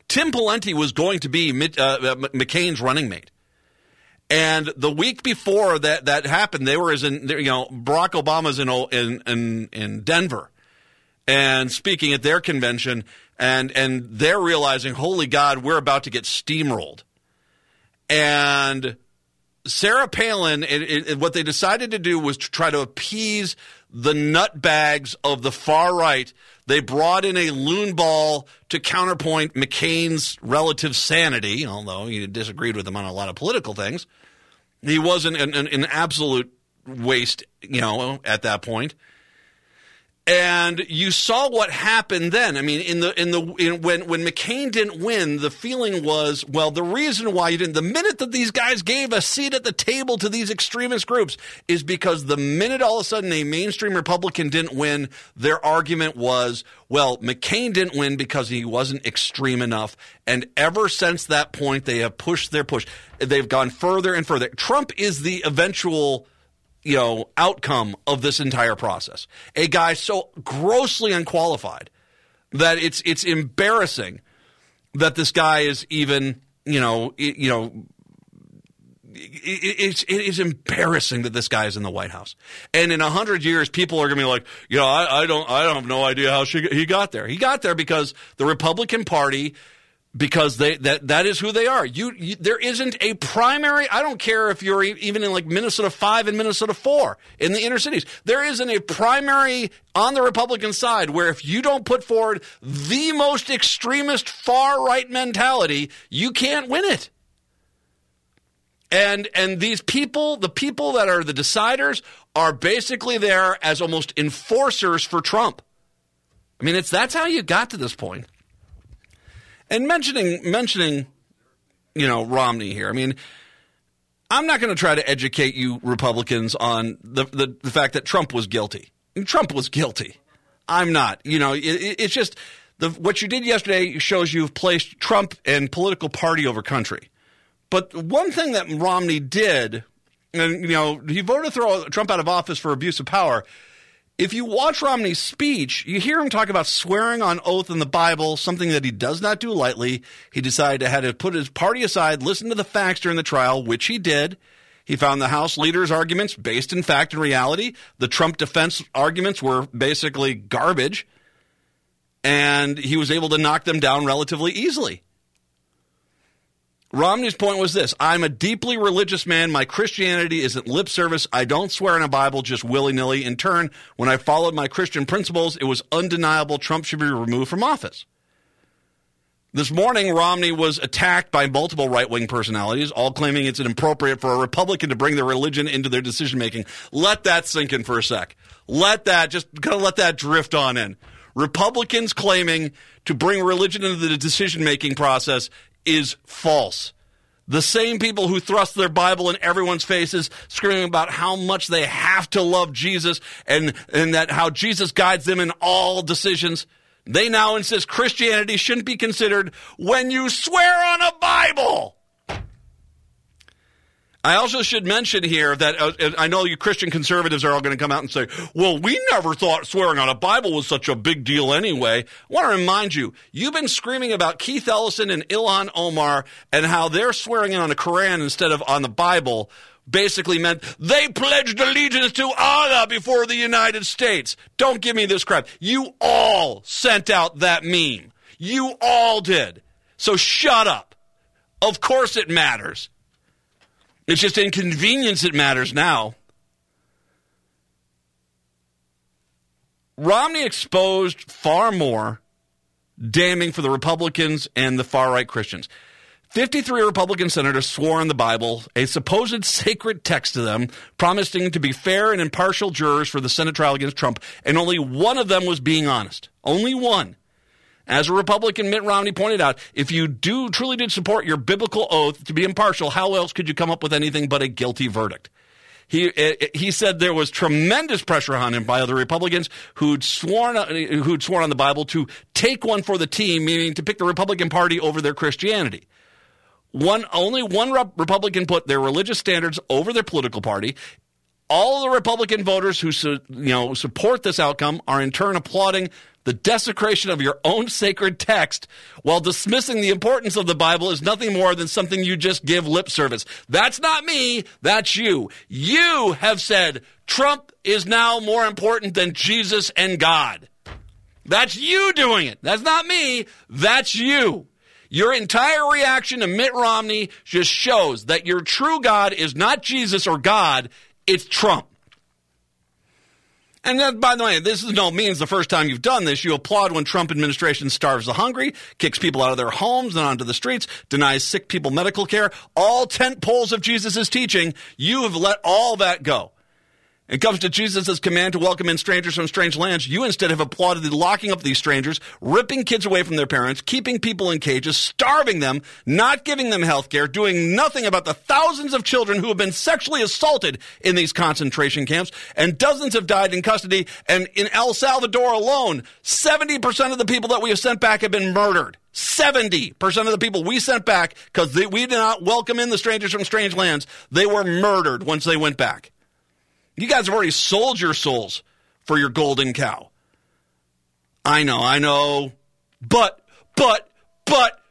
Tim Pawlenty was going to be Mitt, uh, McCain's running mate. And the week before that, that happened, they were as in, you know, Barack Obama's in, in, in, in Denver and speaking at their convention, and, and they're realizing, holy God, we're about to get steamrolled. And Sarah Palin, it, it, what they decided to do was to try to appease the nutbags of the far right. They brought in a loon ball to counterpoint McCain's relative sanity, although he disagreed with him on a lot of political things. He wasn't an, an, an absolute waste, you know, at that point. And you saw what happened then. I mean, in the in the in, when when McCain didn't win, the feeling was, well, the reason why you didn't, the minute that these guys gave a seat at the table to these extremist groups is because the minute all of a sudden a mainstream Republican didn't win, their argument was, well, McCain didn't win because he wasn't extreme enough. And ever since that point, they have pushed their push. They've gone further and further. Trump is the eventual, you know, outcome of this entire process. A guy so grossly unqualified that it's it's embarrassing that this guy is even, you know, it, you know, it, it's it is embarrassing that this guy is in the White House. And in a hundred years, people are going to be like, you know, I, I don't I don't have no idea how she, he got there. He got there because the Republican Party. Because they that that is who they are. You, you there isn't a primary. I don't care if you're even in like Minnesota five and Minnesota four in the inner cities. There isn't a primary on the Republican side where if you don't put forward the most extremist far right mentality, you can't win it. And and these people, the people that are the deciders, are basically there as almost enforcers for Trump. I mean, it's that's how you got to this point. And mentioning, mentioning, you know, Romney here, I mean, I'm not going to try to educate you Republicans on the, the, the fact that Trump was guilty. Trump was guilty. I'm not. You know, it, it's just the, what you did yesterday shows you've placed Trump and political party over country. But one thing that Romney did, and, you know, he voted to throw Trump out of office for abuse of power. If you watch Romney's speech, you hear him talk about swearing on oath in the Bible, something that he does not do lightly. He decided to have to put his party aside, listen to the facts during the trial, which he did. He found the House leader's arguments based in fact and reality. The Trump defense arguments were basically garbage, and he was able to knock them down relatively easily. Romney's point was this: I'm a deeply religious man. My Christianity isn't lip service. I don't swear in a Bible just willy-nilly. In turn, when I followed my Christian principles, it was undeniable Trump should be removed from office. This morning, Romney was attacked by multiple right-wing personalities, all claiming it's inappropriate for a Republican to bring their religion into their decision-making. Let that sink in for a sec. Let that, just kind of let that drift on in. Republicans claiming to bring religion into the decision-making process is false. The same people who thrust their Bible in everyone's faces, screaming about how much they have to love Jesus and, and that how Jesus guides them in all decisions, they now insist Christianity shouldn't be considered when you swear on a Bible. I also should mention here that uh, I know you Christian conservatives are all going to come out and say, well, we never thought swearing on a Bible was such a big deal anyway. I want to remind you, you've been screaming about Keith Ellison and Ilhan Omar and how they're swearing in on the Quran instead of on the Bible basically meant they pledged allegiance to Allah before the United States. Don't give me this crap. You all sent out that meme. You all did. So shut up. Of course it matters. It's just inconvenience that matters now. Romney exposed far more damning for the Republicans and the far-right Christians. fifty-three Republican senators swore on the Bible, a supposed sacred text to them, promising to be fair and impartial jurors for the Senate trial against Trump, and only one of them was being honest. Only one. As a Republican, Mitt Romney pointed out, if you do truly did support your biblical oath to be impartial, how else could you come up with anything but a guilty verdict? He he said there was tremendous pressure on him by other Republicans who'd sworn who'd sworn on the Bible to take one for the team, meaning to pick the Republican Party over their Christianity. One only one Republican put their religious standards over their political party. All the Republican voters who su- you know support this outcome are in turn applauding the desecration of your own sacred text while dismissing the importance of the Bible as nothing more than something you just give lip service. That's not me. That's you. You have said Trump is now more important than Jesus and God. That's you doing it. That's not me. That's you. Your entire reaction to Mitt Romney just shows that your true God is not Jesus or God. It's Trump. And then, by the way, this is no means the first time you've done this. You applaud when Trump administration starves the hungry, kicks people out of their homes and onto the streets, denies sick people medical care. All tent poles of Jesus' teaching, you have let all that go. It comes to Jesus' command to welcome in strangers from strange lands. You instead have applauded the locking up these strangers, ripping kids away from their parents, keeping people in cages, starving them, not giving them health care, doing nothing about the thousands of children who have been sexually assaulted in these concentration camps, and dozens have died in custody. And in El Salvador alone, seventy percent of the people that we have sent back have been murdered. seventy percent of the people we sent back, because we did not welcome in the strangers from strange lands, they were murdered once they went back. You guys have already sold your souls for your golden cow. I know, I know. But, but, but,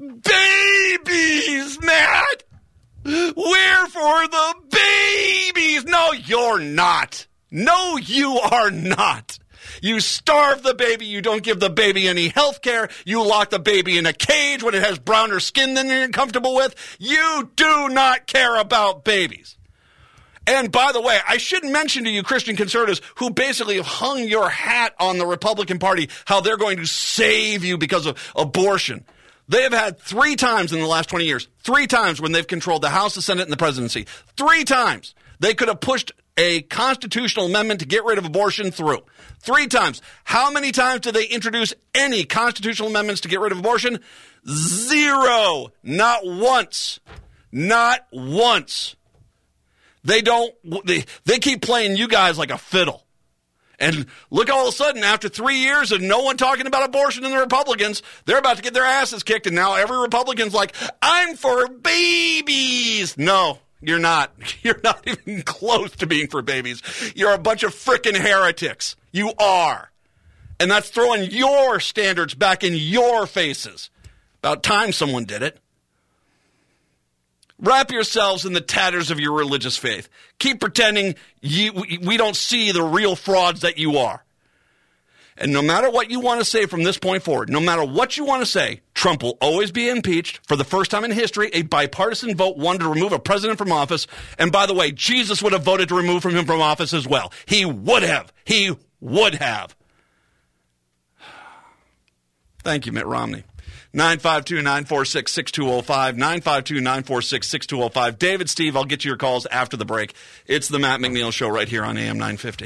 babies, Matt! We're for the babies! No, you're not. No, you are not. You starve the baby. You don't give the baby any health care. You lock the baby in a cage when it has browner skin than you're comfortable with. You do not care about babies. And by the way, I should mention to you Christian conservatives who basically have hung your hat on the Republican Party, how they're going to save you because of abortion. They have had three times in the last twenty years, three times when they've controlled the House, the Senate, and the presidency. Three times. They could have pushed a constitutional amendment to get rid of abortion through. Three times. How many times did they introduce any constitutional amendments to get rid of abortion? Zero. Not once. Not once. They don't, they, they keep playing you guys like a fiddle. And look, all of a sudden, after three years of no one talking about abortion in the Republicans, they're about to get their asses kicked, and now every Republican's like, I'm for babies. No, you're not. You're not even close to being for babies. You're a bunch of frickin' heretics. You are. And that's throwing your standards back in your faces. About time someone did it. Wrap yourselves in the tatters of your religious faith. Keep pretending you, we don't see the real frauds that you are. And no matter what you want to say from this point forward, no matter what you want to say, Trump will always be impeached. For the first time in history, a bipartisan vote wanted to remove a president from office. And by the way, Jesus would have voted to remove him from office as well. He would have. He would have. Thank you, Mitt Romney. nine five two, nine four six, six two zero five, nine five two, nine four six, six two zero five. David, Steve, I'll get to your calls after the break. It's the Matt McNeil Show right here on A M nine fifty.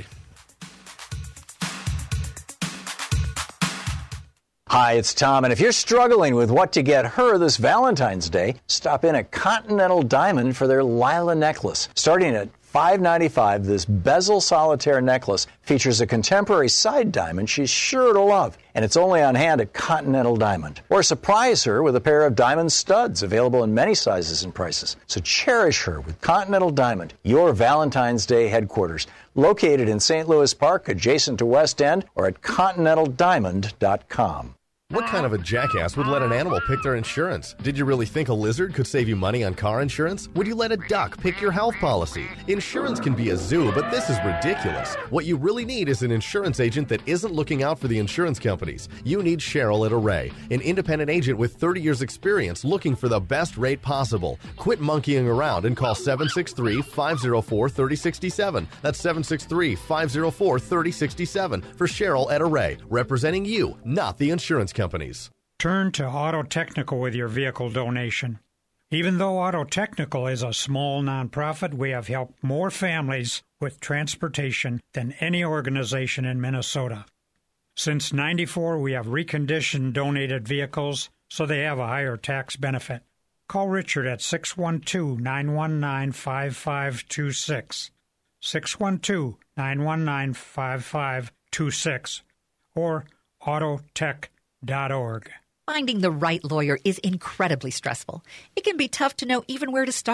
Hi, it's Tom, and if you're struggling with what to get her this Valentine's Day, stop in at Continental Diamond for their Lila necklace. Starting at five ninety-five, this bezel solitaire necklace features a contemporary side diamond she's sure to love, and it's only on hand at Continental Diamond. Or surprise her with a pair of diamond studs available in many sizes and prices. So cherish her with Continental Diamond, your Valentine's Day headquarters, located in Saint Louis Park, adjacent to West End, or at continental diamond dot com. What kind of a jackass would let an animal pick their insurance? Did you really think a lizard could save you money on car insurance? Would you let a duck pick your health policy? Insurance can be a zoo, but this is ridiculous. What you really need is an insurance agent that isn't looking out for the insurance companies. You need Cheryl at Array, an independent agent with thirty years experience looking for the best rate possible. Quit monkeying around and call seven six three, five zero four, three zero six seven. That's seven six three, five zero four, three zero six seven for Cheryl at Array, representing you, not the insurance companies. Turn to Auto Technical with your vehicle donation. Even though Auto Technical is a small nonprofit, we have helped more families with transportation than any organization in Minnesota. Since ninety-four, we have reconditioned donated vehicles so they have a higher tax benefit. Call Richard at six one two, nine one nine, five five two six, six one two, nine one nine, five five two six, or autotech dot org. Finding the right lawyer is incredibly stressful. It can be tough to know even where to start.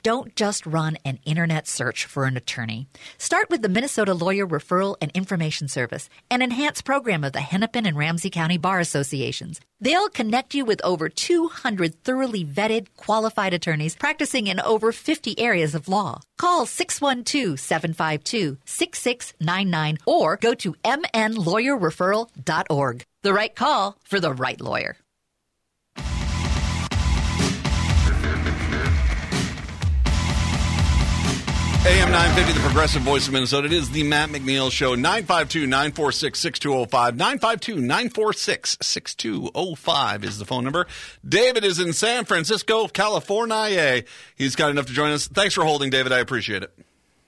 Don't just run an internet search for an attorney. Start with the Minnesota Lawyer Referral and Information Service, an enhanced program of the Hennepin and Ramsey County Bar Associations. They'll connect you with over two hundred thoroughly vetted, qualified attorneys practicing in over fifty areas of law. Call six one two, seven five two, six six nine nine or go to m n lawyer referral dot org. The right call for the right lawyer. A M nine fifty, the Progressive Voice of Minnesota. It is the Matt McNeil Show. nine five two, nine four six, six two zero five. nine five two, nine four six, six two zero five is the phone number. David is in San Francisco, California. He's got enough to join us. Thanks for holding, David. I appreciate it.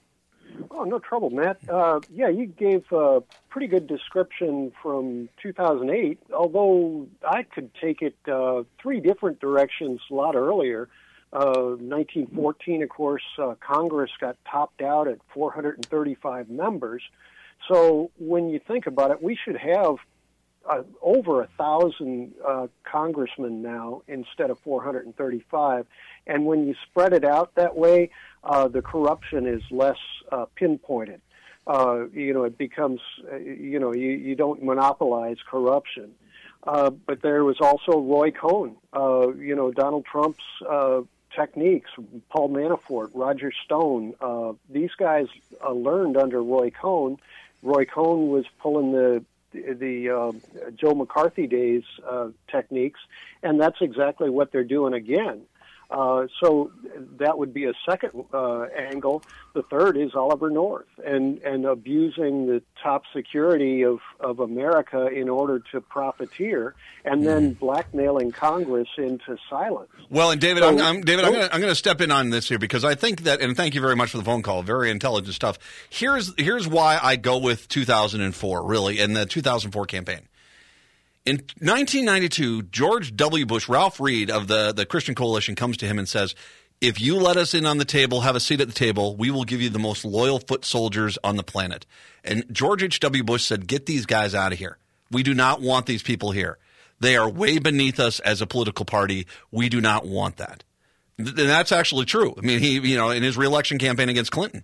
Oh, no trouble, Matt. Uh, yeah, you gave a pretty good description from two thousand eight, although I could take it uh, three different directions a lot earlier. Uh, nineteen fourteen, of course, uh, Congress got topped out at four hundred thirty-five members. So when you think about it, we should have uh, over a thousand uh, congressmen now instead of four hundred thirty-five. And when you spread it out that way, uh, the corruption is less uh, pinpointed. Uh, you know, it becomes, uh, you know, you, you don't monopolize corruption. Uh, but there was also Roy Cohn, uh, you know, Donald Trump's uh, techniques, Paul Manafort, Roger Stone. Uh, these guys uh, learned under Roy Cohn. Roy Cohn was pulling the the uh, Joe McCarthy days uh, techniques, and that's exactly what they're doing again. Uh, so that would be a second uh, angle. The third is Oliver North and, and abusing the top security of, of America in order to profiteer, and then blackmailing Congress into silence. Well, and David, So- I'm, I'm, David, I'm going I'm to step in on this here because I think that, and thank you very much for the phone call. Very intelligent stuff. Here's here's why I go with two thousand four, really, and the two thousand four campaign. In nineteen ninety-two, George W. Bush, Ralph Reed of the, the Christian Coalition comes to him and says, if you let us in on the table, have a seat at the table, we will give you the most loyal foot soldiers on the planet. And George H W. Bush said, get these guys out of here. We do not want these people here. They are way beneath us as a political party. We do not want that. And that's actually true. I mean, he, you know, in his reelection campaign against Clinton,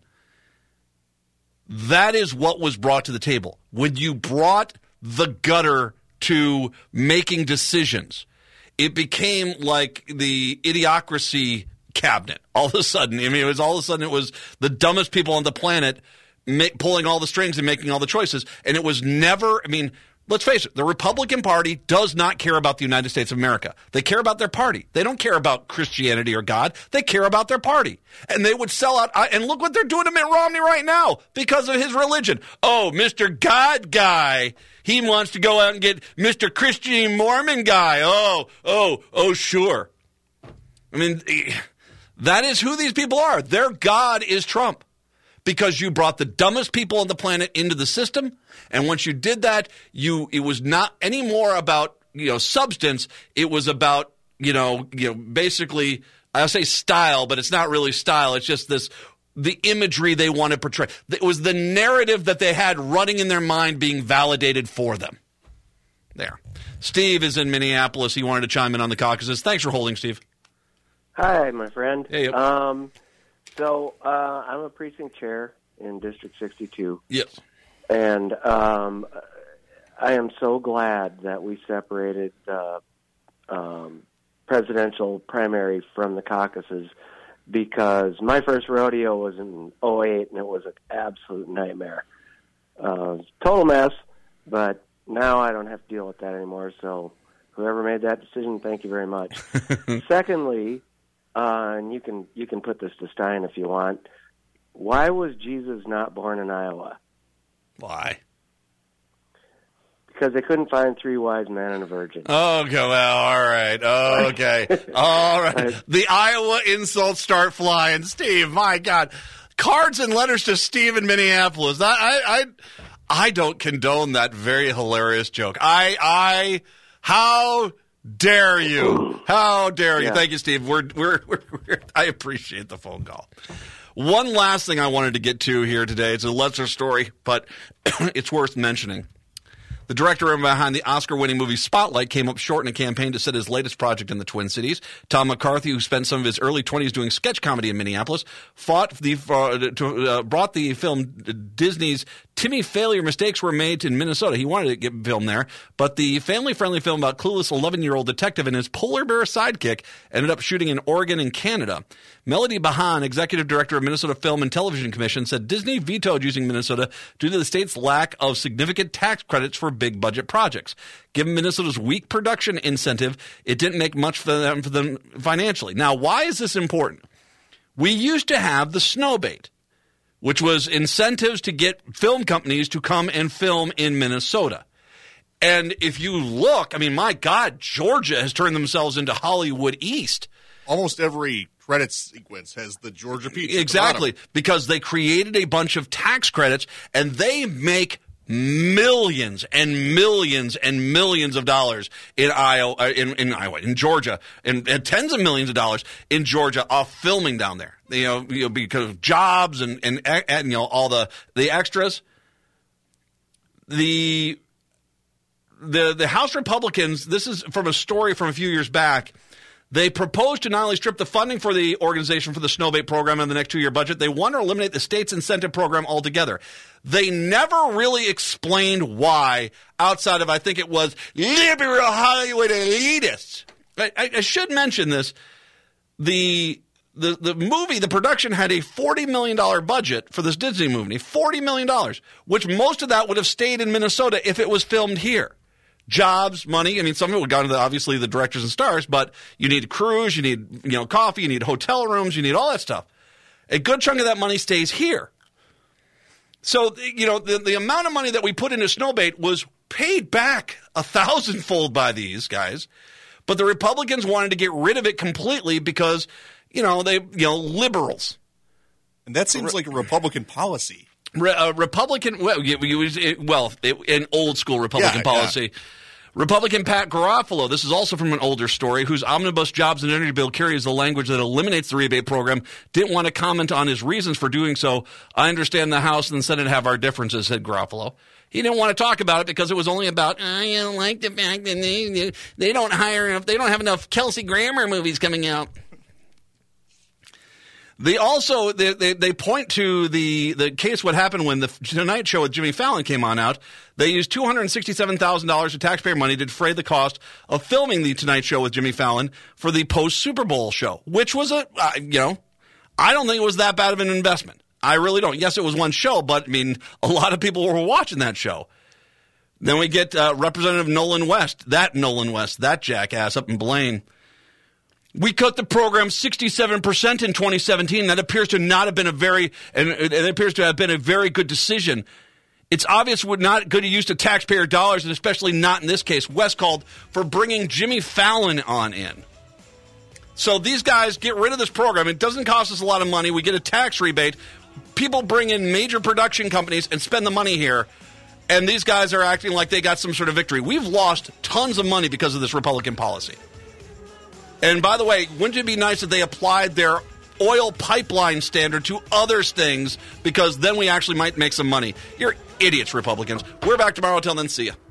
that is what was brought to the table. When you brought the gutter to making decisions, it became like the idiocracy cabinet. All of a sudden, I mean, it was all of a sudden it was the dumbest people on the planet ma- pulling all the strings and making all the choices. And it was never, I mean, let's face it, the Republican Party does not care about the United States of America. They care about their party. They don't care about Christianity or God. They care about their party. And they would sell out. And look what they're doing to Mitt Romney right now because of his religion. Oh, Mister God guy. He wants to go out and get Mister Christian Mormon guy. Oh, oh, oh, sure. I mean, that is who these people are. Their God is Trump because you brought the dumbest people on the planet into the system. And once you did that, you it was not anymore about, you know, substance. It was about, you know, you know, basically, I'll say style, but it's not really style. It's just this, the imagery they want to portray. It was the narrative that they had running in their mind being validated for them. There. Steve is in Minneapolis. He wanted to chime in on the caucuses. Thanks for holding, Steve. Hi, my friend. Hey. Um, so uh, I'm a precinct chair in District sixty-two. Yes. And um, I am so glad that we separated the um, presidential primary from the caucuses, because my first rodeo was in oh eight, and it was an absolute nightmare. Uh, total mess, but now I don't have to deal with that anymore, so whoever made that decision, thank you very much. Secondly, uh, and you can you can put this to Stein if you want, why was Jesus not born in Iowa? Why? Because they couldn't find three wise men and a virgin. Okay, well, all right. Okay. All right. The Iowa insults start flying. Steve, my God. Cards and letters to Steve in Minneapolis. I I I, I don't condone that very hilarious joke. I I how dare you? How dare you? Yeah. Thank you, Steve. We're, we're we're we're I appreciate the phone call. One last thing I wanted to get to here today. It's a lesser story, but it's worth mentioning. The director behind the Oscar-winning movie Spotlight came up short in a campaign to set his latest project in the Twin Cities. Tom McCarthy, who spent some of his early twenties doing sketch comedy in Minneapolis, fought the uh, to, uh, brought the film Disney's Timmy Failure Mistakes Were Made in Minnesota. He wanted to get filmed there, but the family-friendly film about clueless eleven-year-old detective and his polar bear sidekick ended up shooting in Oregon and Canada. Melody Bahan, executive director of Minnesota Film and Television Commission, said Disney vetoed using Minnesota due to the state's lack of significant tax credits for big-budget projects. Given Minnesota's weak production incentive, it didn't make much for them, for them financially. Now, why is this important? We used to have the snowbait, which was incentives to get film companies to come and film in Minnesota. And if you look, I mean, my God, Georgia has turned themselves into Hollywood East. Almost every credits sequence has the Georgia Peach. Exactly, because they created a bunch of tax credits, and they make millions and millions and millions of dollars in Iowa, in, in Iowa, in Georgia, and, and tens of millions of dollars in Georgia off filming down there. You know, you know because of jobs and, and and you know all the the extras. The the the House Republicans. This is from a story from a few years back. They proposed to not only strip the funding for the organization for the Snowbait program in the next two-year budget, they want to eliminate the state's incentive program altogether. They never really explained why, outside of, I think it was, liberal Hollywood elitists. I, I, I should mention this. The, the, the movie, the production had a forty million dollars budget for this Disney movie, forty million dollars, which most of that would have stayed in Minnesota if it was filmed here. Jobs, money. I mean, some of it would go to the, obviously the directors and stars, but you need crews, you need, you know, coffee, you need hotel rooms, you need all that stuff. A good chunk of that money stays here. So, you know, the, the amount of money that we put into Snowbait was paid back a thousandfold by these guys, but the Republicans wanted to get rid of it completely because, you know, they, you know, liberals. And that seems like a Republican policy. Re, uh, Republican, well, it, well it, an old school Republican yeah, policy. Yeah. Republican Pat Garofalo, this is also from an older story, whose omnibus jobs and energy bill carries the language that eliminates the rebate program, didn't want to comment on his reasons for doing so. I understand the House and the Senate have our differences, said Garofalo. He didn't want to talk about it because it was only about, I don't like the fact that they, they don't hire enough, they don't have enough Kelsey Grammer movies coming out. They also they, they they point to the the case what happened when the Tonight Show with Jimmy Fallon came on out. They used two hundred sixty-seven thousand dollars of taxpayer money to defray the cost of filming the Tonight Show with Jimmy Fallon for the post Super Bowl show, which was a uh, you know I don't think it was that bad of an investment. I really don't. Yes, it was one show, but I mean a lot of people were watching that show. Then we get uh, Representative Nolan West, that Nolan West, that jackass up in Blaine. We cut the program sixty-seven percent in twenty seventeen. That appears to not have been a very, and it appears to have been a very good decision. It's obvious we're not good use of taxpayer dollars, and especially not in this case. West called for bringing Jimmy Fallon on in. So these guys get rid of this program. It doesn't cost us a lot of money. We get a tax rebate. People bring in major production companies and spend the money here. And these guys are acting like they got some sort of victory. We've lost tons of money because of this Republican policy. And by the way, wouldn't it be nice if they applied their oil pipeline standard to other things, because then we actually might make some money. You're idiots, Republicans. We're back tomorrow. Till then, see ya.